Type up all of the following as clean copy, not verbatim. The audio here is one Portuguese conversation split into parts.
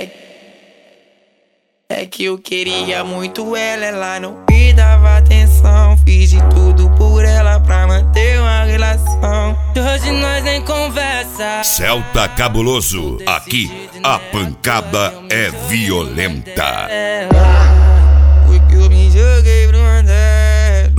É que eu queria muito ela não me dava atenção. Fiz de tudo por ela pra manter uma relação. Hoje nós nem conversa. Celta Cabuloso, aqui a pancada é violenta. Porque eu me joguei pro andar.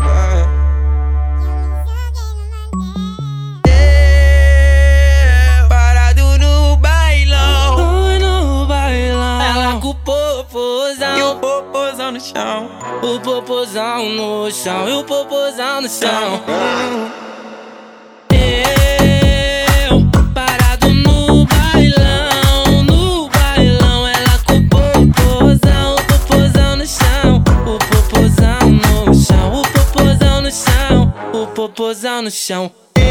Parado no bailão. No bailão. Ela com o popozão. E o popozão no chão. O popozão no chão. E o popozão no chão. Eu parado no bailão. No bailão. Ela com o popozão. O popozão no chão. O popozão no chão. O popozão no chão. O popozão no chão.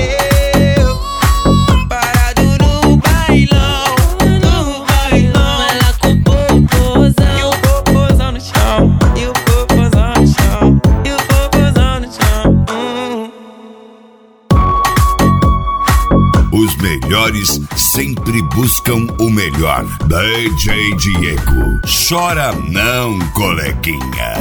Parado no bailão. No bailão. Ela com o popozão. E o popozão no chão. E o popozão no chão. E o popozão no chão. Os melhores sempre buscam o melhor. DJ Diego, chora não, coleguinha.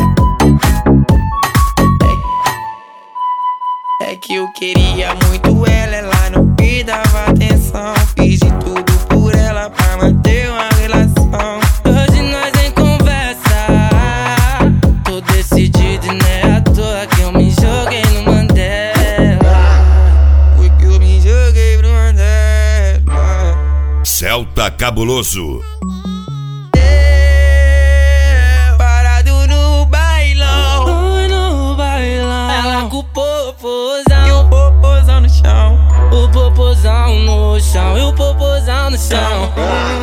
É que eu queria muito ela não me dava atenção. Fiz de tudo por ela pra manter uma relação. Hoje nós nem conversa. Tô decidido e não é à toa que eu me joguei no Mandela. Porque eu me joguei pro andar. Celta Cabuloso. Parado no bailão. No bailão. Ela com o popozão. E o popozão no chão. O popozão no chão. E o popozão no chão.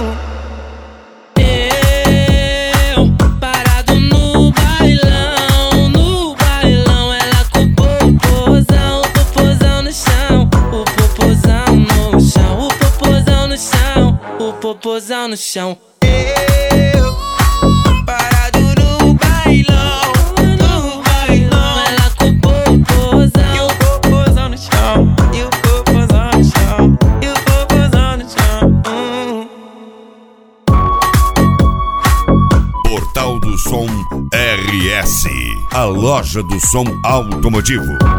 Eu parado no bailão. No bailão. Ela com o popozão. O popozão no chão. O popozão no chão. O popozão no chão. O popozão no chão. Parado no bailão. No bailão. Ela com o popozão. E o popozão no chão. E o popozão no chão. E o popozão no chão. Portal do Som RS, a loja do som automotivo.